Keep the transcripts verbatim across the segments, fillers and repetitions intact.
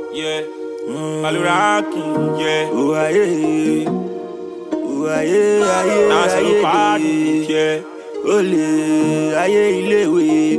yeah. Baluraki, yeah. Oh aye, oh aye, aye, Dance aye, no party, yeah. Ole, aye iléèwé.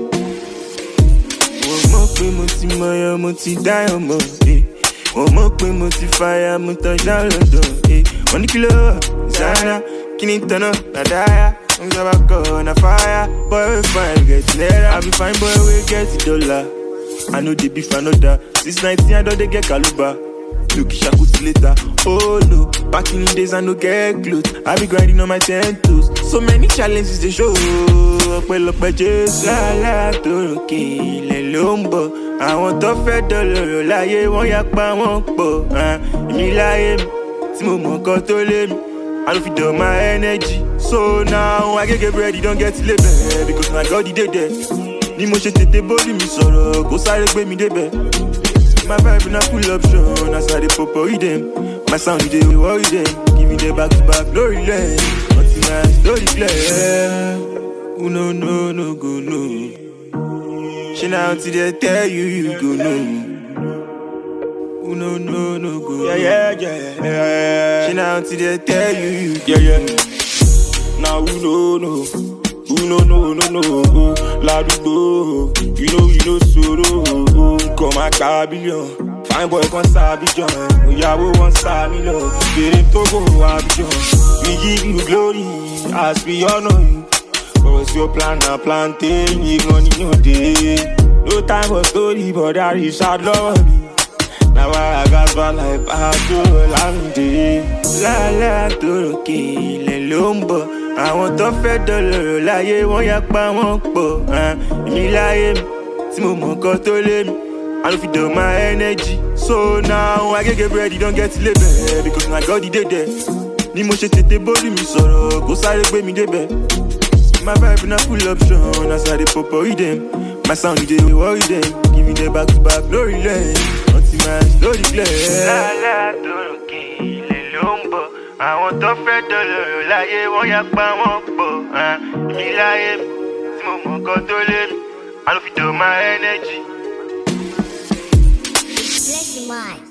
Mo mọ̀ pé mo ti mọyán, mo ti dáyọ̀ mọ̀, eh. Mo mọ̀ pé mo ti fàyà, mo touchdown London, eh. Wọ́n ní kí ló wà, Zara, kí ni tọ̀nà, Nàdáyà. I'm never gonna fire, boy we fine, get naira. I be fine, boy we get dollar. I know they beef another. Since nineteen I don't they get kaluba. Look shakus later. Oh no, back in the days I no get clothes. I be grinding on my ten toes. So many challenges they show. Well up my just la la toroke le lombo. I want to fed dollar láyé wọ́n yà pa wọ́n pọ̀. Ah, èmi láyé mi, tí mo mọ̀ nǹkan tó lé mi. I don't feel my energy. So now I get get ready, don't get label. Because my God he did there. Ni mo ṣe tètè body mi sọ̀rọ̀, kó sáré gbé mi débẹ̀. My vibe na full option, as I dey pop with them. My sound dey worry them. Give me the back to back, no relent. Nothing nice, no declare. Who no no no go no. She now till they tell you you go no. Who no no no go. Yeah, yeah, yeah, yeah. She now till they tell you you Yeah, yeah. Now who no no, who no no no no. Ladugbo, you know you know soro. Come a cabillion, fine boy con Abidjan. Oyawo one star me love, Bere Togo Abidjan. We give you glory as we honor you. Cause your plan na plantain, you money no day. No time for story, but that is hard love me. Now I got one like Pato Lamide. La la toroke le lombo. Àwọn tó fẹ́ dọ́lọ́rọ̀ láyé wọ́n yà pa wọ́n pọ̀. Ah, èmi láyé mi, tí mo mọ̀ nǹkan tó lé mi. I don't feel my energy. So now I get get ready, don't get label. Because my God he did there. Ni mo ṣe tètè body mi sọ̀rọ̀, kó sáré gbé mi débẹ̀. My vibe na full option, as I dey pop with them. My sound dey worry them. Give me the back to back, no relent. Nothing nice, no declare. La la toroke le lombo. Àwọn tó fẹ́ dọ́lọ́rọ̀ láyé wọ́n yà pa wọ́n pọ̀. Èmi láyé mi, tí mo mọ̀ nǹkan tó lé mi. I don't feel my energy. Bless your mind.